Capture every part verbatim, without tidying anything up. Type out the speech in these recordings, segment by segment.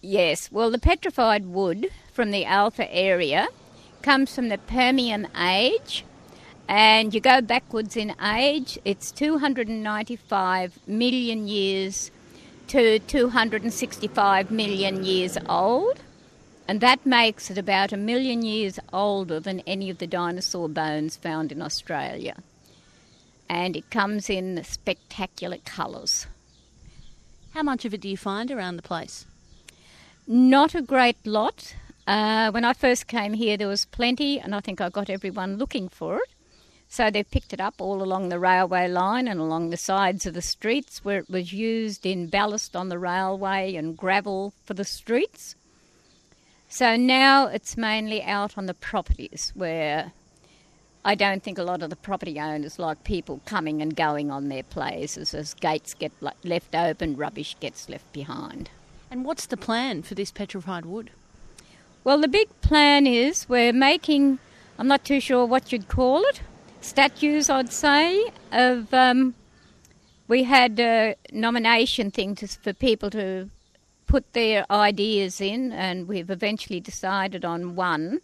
Yes, well, the petrified wood from the Alpha area comes from the Permian age, and you go backwards in age, it's two hundred ninety-five million years to two hundred sixty-five million years old, and that makes it about a million years older than any of the dinosaur bones found in Australia. And it comes in spectacular colours. How much of it do you find around the place? Not a great lot. Uh, when I first came here, there was plenty, and I think I got everyone looking for it. So they picked it up all along the railway line and along the sides of the streets where it was used in ballast on the railway and gravel for the streets. So now it's mainly out on the properties where I don't think a lot of the property owners like people coming and going on their places as gates get left open, rubbish gets left behind. And what's the plan for this petrified wood? Well, the big plan is we're making, I'm not too sure what you'd call it, statues, I'd say, of, um, we had a nomination thing to, for people to put their ideas in, and we've eventually decided on one,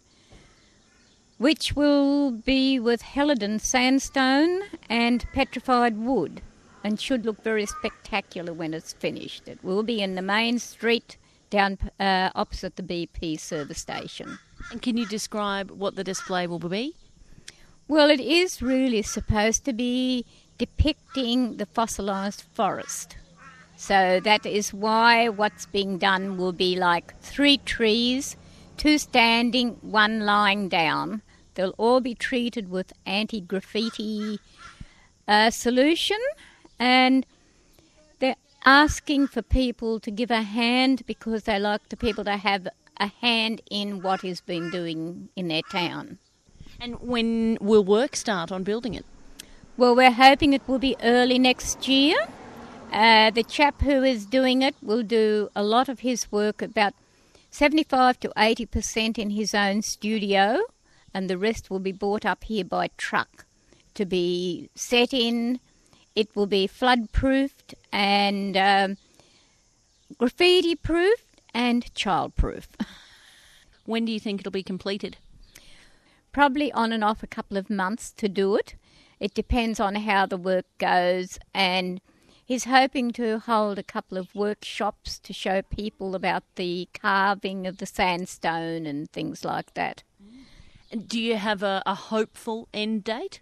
which will be with Helidon sandstone and petrified wood, and should look very spectacular when it's finished. It will be in the main street down uh, opposite the B P service station. And can you describe what the display will be? Well, it is really supposed to be depicting the fossilised forest. So that is why what's being done will be like three trees, two standing, one lying down. They'll all be treated with anti-graffiti uh, solution, and they're asking for people to give a hand because they like the people to have a hand in what is being doing in their town. And when will work start on building it? Well, we're hoping it will be early next year. Uh, the chap who is doing it will do a lot of his work, about seventy-five to eighty percent in his own studio, and the rest will be brought up here by truck to be set in. It will be flood-proofed and um, graffiti-proofed and child-proof. When do you think it'll be completed? Probably on and off a couple of months to do it. It depends on how the work goes, and he's hoping to hold a couple of workshops to show people about the carving of the sandstone and things like that. And do you have a, a hopeful end date?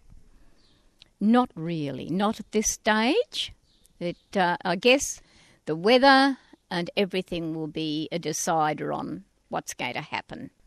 Not really, not at this stage. It, uh, I guess the weather and everything will be a decider on what's going to happen.